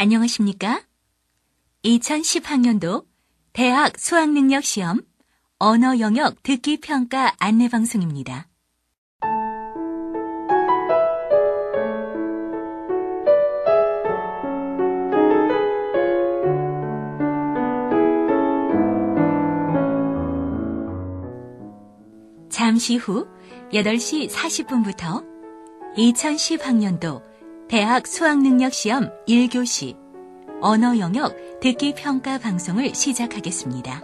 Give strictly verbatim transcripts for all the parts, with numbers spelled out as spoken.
안녕하십니까? 이천십 학년도 대학 수학능력시험 언어 영역 듣기 평가 안내방송입니다. 잠시 후 여덟 시 사십 분부터 이천십 학년도 대학 수학능력시험 일 교시 언어 영역 듣기 평가 방송을 시작하겠습니다.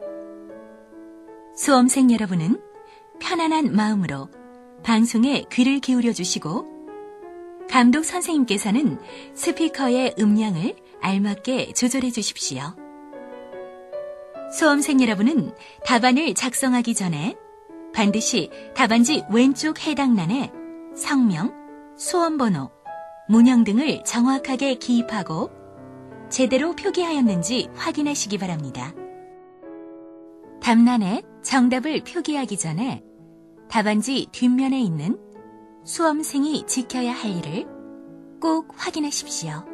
수험생 여러분은 편안한 마음으로 방송에 귀를 기울여 주시고 감독 선생님께서는 스피커의 음량을 알맞게 조절해 주십시오. 수험생 여러분은 답안을 작성하기 전에 반드시 답안지 왼쪽 해당란에 성명, 수험번호, 문형 등을 정확하게 기입하고 제대로 표기하였는지 확인하시기 바랍니다. 답란에 정답을 표기하기 전에 답안지 뒷면에 있는 수험생이 지켜야 할 일을 꼭 확인하십시오.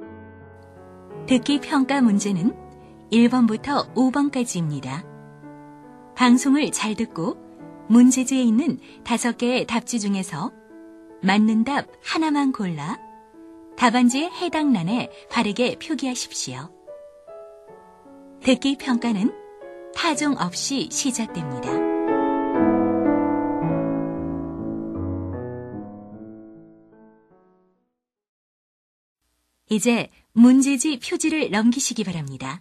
듣기 평가 문제는 일 번부터 오 번까지입니다. 방송을 잘 듣고 문제지에 있는 다섯 개의 답지 중에서 맞는 답 하나만 골라 답안지의 해당 란에 바르게 표기하십시오. 듣기 평가는 타종 없이 시작됩니다. 이제 문제지 표지를 넘기시기 바랍니다.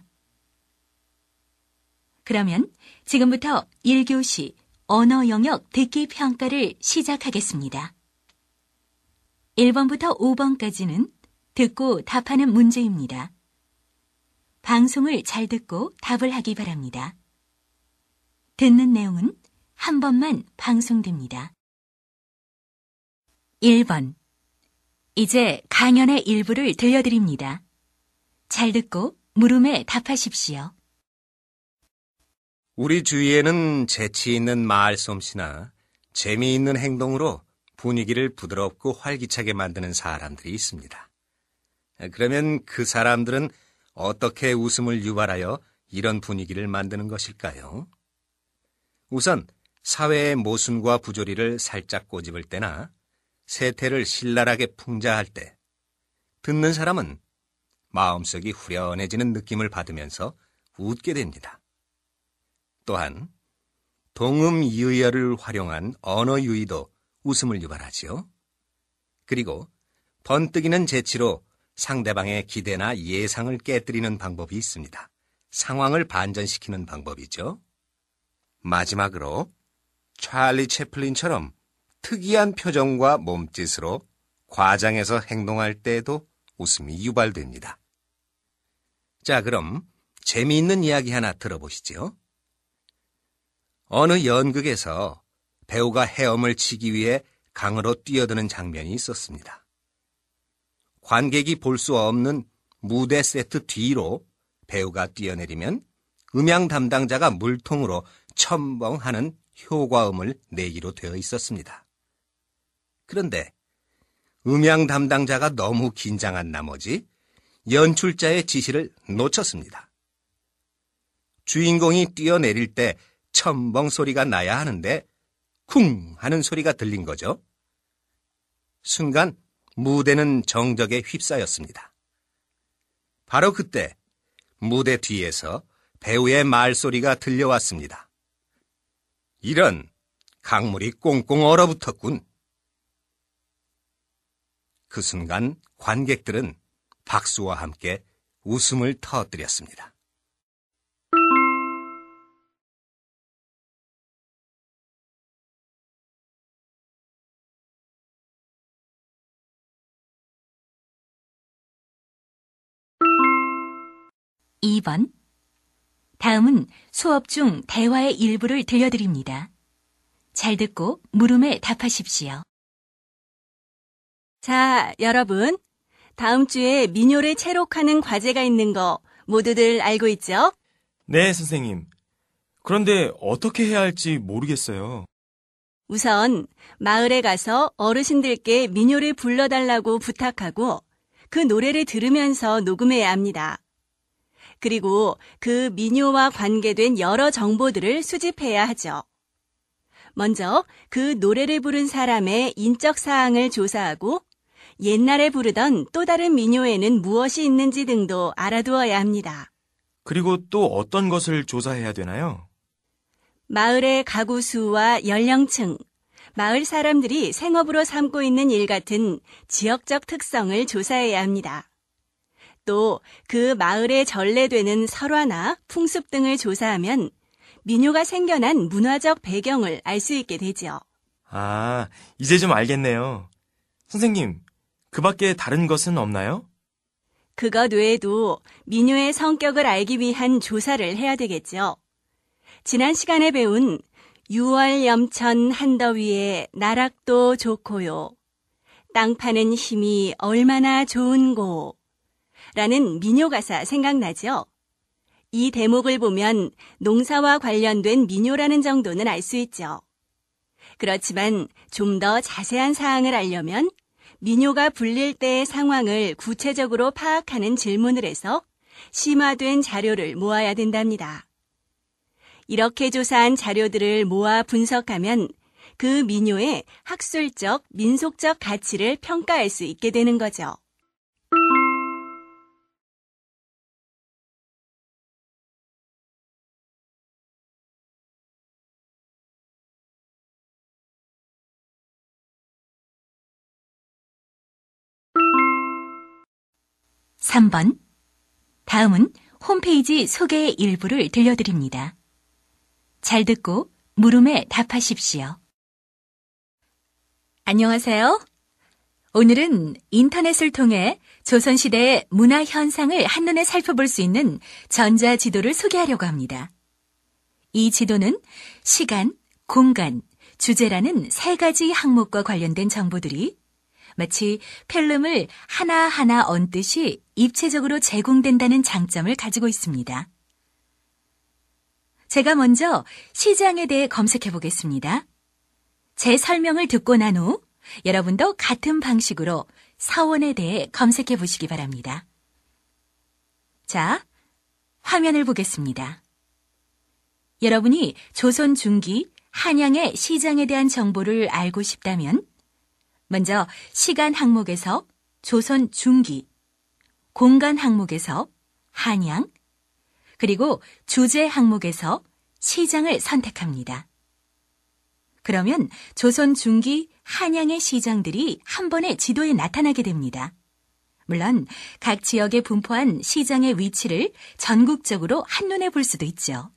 그러면 지금부터 일 교시 언어 영역 듣기 평가를 시작하겠습니다. 일 번부터 오 번까지는 듣고 답하는 문제입니다. 방송을 잘 듣고 답을 하기 바랍니다. 듣는 내용은 한 번만 방송됩니다. 일 번. 이제 강연의 일부를 들려드립니다. 잘 듣고 물음에 답하십시오. 우리 주위에는 재치 있는 말솜씨나 재미있는 행동으로 분위기를 부드럽고 활기차게 만드는 사람들이 있습니다. 그러면 그 사람들은 어떻게 웃음을 유발하여 이런 분위기를 만드는 것일까요? 우선 사회의 모순과 부조리를 살짝 꼬집을 때나 세태를 신랄하게 풍자할 때 듣는 사람은 마음속이 후련해지는 느낌을 받으면서 웃게 됩니다. 또한 동음이의어를 활용한 언어 유희도 웃음을 유발하지요. 그리고 번뜩이는 재치로 상대방의 기대나 예상을 깨뜨리는 방법이 있습니다. 상황을 반전시키는 방법이죠. 마지막으로 찰리 채플린처럼 특이한 표정과 몸짓으로 과장해서 행동할 때에도 웃음이 유발됩니다. 자, 그럼 재미있는 이야기 하나 들어보시죠. 어느 연극에서 배우가 헤엄을 치기 위해 강으로 뛰어드는 장면이 있었습니다. 관객이 볼 수 없는 무대 세트 뒤로 배우가 뛰어내리면 음향 담당자가 물통으로 첨벙하는 효과음을 내기로 되어 있었습니다. 그런데 음향 담당자가 너무 긴장한 나머지 연출자의 지시를 놓쳤습니다. 주인공이 뛰어내릴 때 첨벙 소리가 나야 하는데 쿵 하는 소리가 들린 거죠. 순간 무대는 정적에 휩싸였습니다. 바로 그때 무대 뒤에서 배우의 말소리가 들려왔습니다. 이런, 강물이 꽁꽁 얼어붙었군. 그 순간 관객들은 박수와 함께 웃음을 터뜨렸습니다. 이 번. 다음은 수업 중 대화의 일부를 들려드립니다. 잘 듣고 물음에 답하십시오. 자, 여러분. 다음 주에 민요를 채록하는 과제가 있는 거 모두들 알고 있죠? 네, 선생님. 그런데 어떻게 해야 할지 모르겠어요. 우선 마을에 가서 어르신들께 민요를 불러달라고 부탁하고 그 노래를 들으면서 녹음해야 합니다. 그리고 그 민요와 관계된 여러 정보들을 수집해야 하죠. 먼저 그 노래를 부른 사람의 인적 사항을 조사하고 옛날에 부르던 또 다른 민요에는 무엇이 있는지 등도 알아두어야 합니다. 그리고 또 어떤 것을 조사해야 되나요? 마을의 가구 수와 연령층, 마을 사람들이 생업으로 삼고 있는 일 같은 지역적 특성을 조사해야 합니다. 또 그 마을에 전래되는 설화나 풍습 등을 조사하면 민요가 생겨난 문화적 배경을 알 수 있게 되죠. 아, 이제 좀 알겠네요. 선생님, 그 밖에 다른 것은 없나요? 그것 외에도 민요의 성격을 알기 위한 조사를 해야 되겠죠. 지난 시간에 배운 유월 염천 한더위에 나락도 좋고요. 땅 파는 힘이 얼마나 좋은고 라는 민요 가사 생각나죠? 이 대목을 보면 농사와 관련된 민요라는 정도는 알 수 있죠. 그렇지만 좀 더 자세한 사항을 알려면 민요가 불릴 때의 상황을 구체적으로 파악하는 질문을 해서 심화된 자료를 모아야 된답니다. 이렇게 조사한 자료들을 모아 분석하면 그 민요의 학술적, 민속적 가치를 평가할 수 있게 되는 거죠. 삼 번. 다음은 홈페이지 소개의 일부를 들려드립니다. 잘 듣고 물음에 답하십시오. 안녕하세요. 오늘은 인터넷을 통해 조선시대의 문화 현상을 한눈에 살펴볼 수 있는 전자지도를 소개하려고 합니다. 이 지도는 시간, 공간, 주제라는 세 가지 항목과 관련된 정보들이 마치 필름을 하나하나 얹듯이 입체적으로 제공된다는 장점을 가지고 있습니다. 제가 먼저 시장에 대해 검색해 보겠습니다. 제 설명을 듣고 난 후 여러분도 같은 방식으로 사원에 대해 검색해 보시기 바랍니다. 자, 화면을 보겠습니다. 여러분이 조선 중기 한양의 시장에 대한 정보를 알고 싶다면 먼저 시간 항목에서 조선 중기, 공간 항목에서 한양, 그리고 주제 항목에서 시장을 선택합니다. 그러면 조선 중기 한양의 시장들이 한 번에 지도에 나타나게 됩니다. 물론 각 지역에 분포한 시장의 위치를 전국적으로 한눈에 볼 수도 있죠.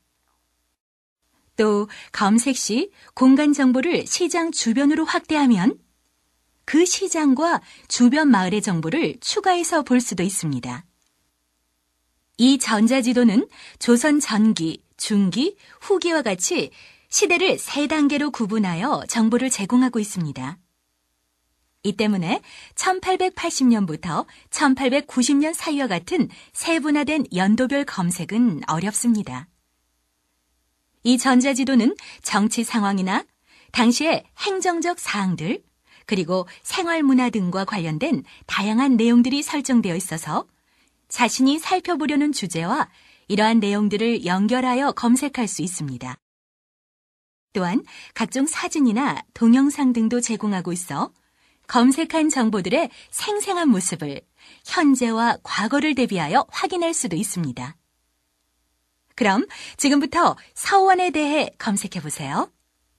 또 검색 시 공간 정보를 시장 주변으로 확대하면 그 시장과 주변 마을의 정보를 추가해서 볼 수도 있습니다. 이 전자지도는 조선 전기, 중기, 후기와 같이 시대를 세 단계로 구분하여 정보를 제공하고 있습니다. 이 때문에 천팔백팔십 년부터 천팔백구십 년 사이와 같은 세분화된 연도별 검색은 어렵습니다. 이 전자지도는 정치 상황이나 당시의 행정적 사항들, 그리고 생활문화 등과 관련된 다양한 내용들이 설정되어 있어서 자신이 살펴보려는 주제와 이러한 내용들을 연결하여 검색할 수 있습니다. 또한 각종 사진이나 동영상 등도 제공하고 있어 검색한 정보들의 생생한 모습을 현재와 과거를 대비하여 확인할 수도 있습니다. 그럼 지금부터 서원에 대해 검색해 보세요.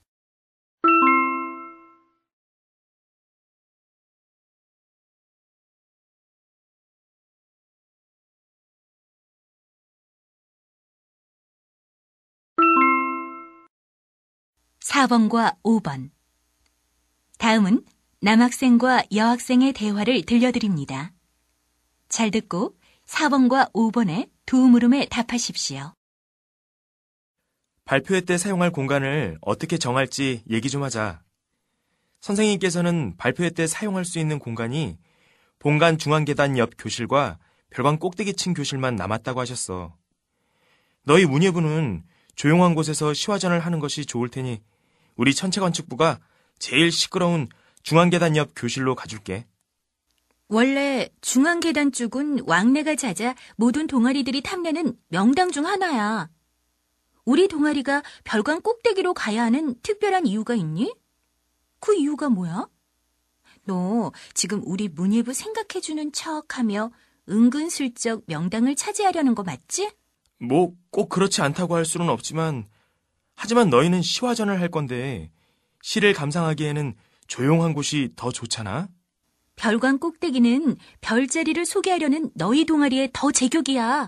사 번과 오 번. 다음은 남학생과 여학생의 대화를 들려드립니다. 잘 듣고 사 번과 오 번의 두 물음에 답하십시오. 발표회 때 사용할 공간을 어떻게 정할지 얘기 좀 하자. 선생님께서는 발표회 때 사용할 수 있는 공간이 본관 중앙계단 옆 교실과 별관 꼭대기층 교실만 남았다고 하셨어. 너희 문예부는 조용한 곳에서 시화전을 하는 것이 좋을 테니 우리 천체건축부가 제일 시끄러운 중앙계단 옆 교실로 가줄게. 원래 중앙계단 쪽은 왕래가 잦아 모든 동아리들이 탐내는 명당 중 하나야. 우리 동아리가 별관 꼭대기로 가야 하는 특별한 이유가 있니? 그 이유가 뭐야? 너 지금 우리 문예부 생각해주는 척하며 은근슬쩍 명당을 차지하려는 거 맞지? 뭐 꼭 그렇지 않다고 할 수는 없지만 하지만 너희는 시화전을 할 건데 시를 감상하기에는 조용한 곳이 더 좋잖아? 별관 꼭대기는 별자리를 소개하려는 너희 동아리의 더 제격이야.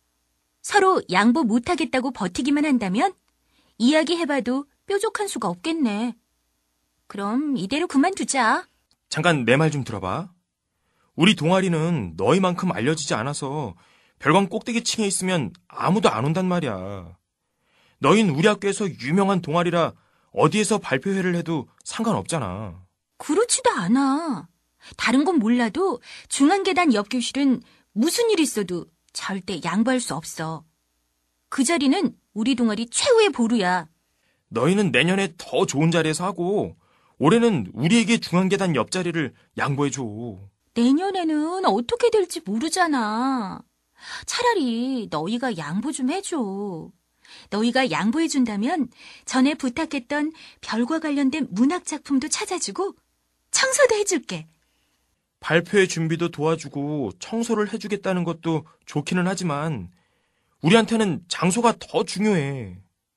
서로 양보 못하겠다고 버티기만 한다면 이야기해봐도 뾰족한 수가 없겠네. 그럼 이대로 그만두자. 잠깐 내 말 좀 들어봐. 우리 동아리는 너희만큼 알려지지 않아서 별관 꼭대기 층에 있으면 아무도 안 온단 말이야. 너희는 우리 학교에서 유명한 동아리라 어디에서 발표회를 해도 상관없잖아. 그렇지도 않아. 다른 건 몰라도 중앙계단 옆 교실은 무슨 일 있어도 절대 양보할 수 없어. 그 자리는 우리 동아리 최후의 보루야. 너희는 내년에 더 좋은 자리에서 하고 올해는 우리에게 중앙계단 옆자리를 양보해줘. 내년에는 어떻게 될지 모르잖아. 차라리 너희가 양보 좀 해줘. 너희가 양보해준다면 전에 부탁했던 별과 관련된 문학작품도 찾아주고 청소도 해줄게. 발표회 준비도 도와주고 청소를 해주겠다는 것도 좋기는 하지만 우리한테는 장소가 더 중요해.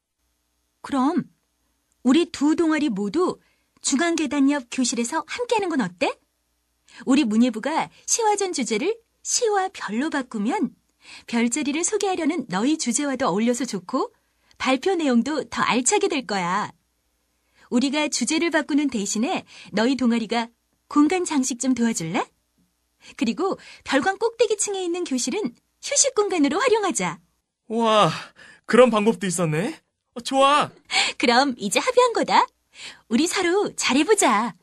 그럼 우리 두 동아리 모두 중앙계단 옆 교실에서 함께하는 건 어때? 우리 문예부가 시화전 주제를 시와 별로 바꾸면 별자리를 소개하려는 너희 주제와도 어울려서 좋고 발표 내용도 더 알차게 될 거야. 우리가 주제를 바꾸는 대신에 너희 동아리가 공간 장식 좀 도와줄래? 그리고 별관 꼭대기 층에 있는 교실은 휴식 공간으로 활용하자. 와, 그런 방법도 있었네. 어, 좋아. 그럼 이제 합의한 거다. 우리 서로 잘해보자.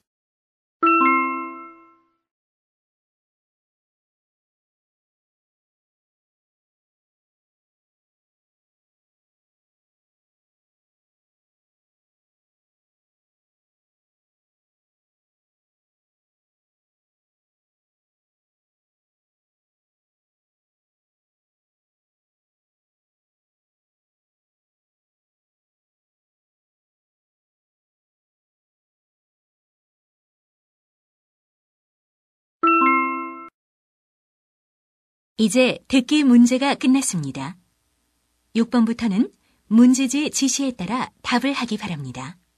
이제 듣기 문제가 끝났습니다. 육 번부터는 문제지의 지시에 따라 답을 하기 바랍니다.